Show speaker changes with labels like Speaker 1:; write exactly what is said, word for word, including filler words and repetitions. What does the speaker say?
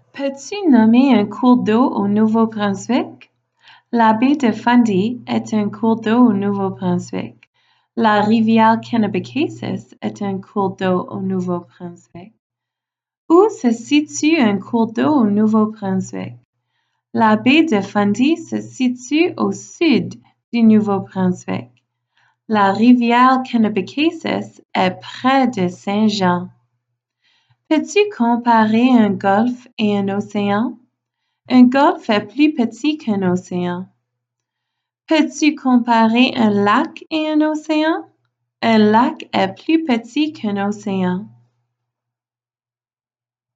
Speaker 1: Peux-tu nommer un cours d'eau au Nouveau-Brunswick? La baie de Fundy est un cours d'eau au Nouveau-Brunswick. La rivière Kennebecasis est un cours d'eau au Nouveau-Brunswick. Où se situe un cours d'eau au Nouveau-Brunswick? La baie de Fundy se situe au sud du Nouveau-Brunswick. La rivière Kennebecasis est près de Saint-Jean. Peux-tu comparer un golfe et un océan? Un golfe est plus petit qu'un océan. Peux-tu comparer un lac et un océan? Un lac est plus petit qu'un océan.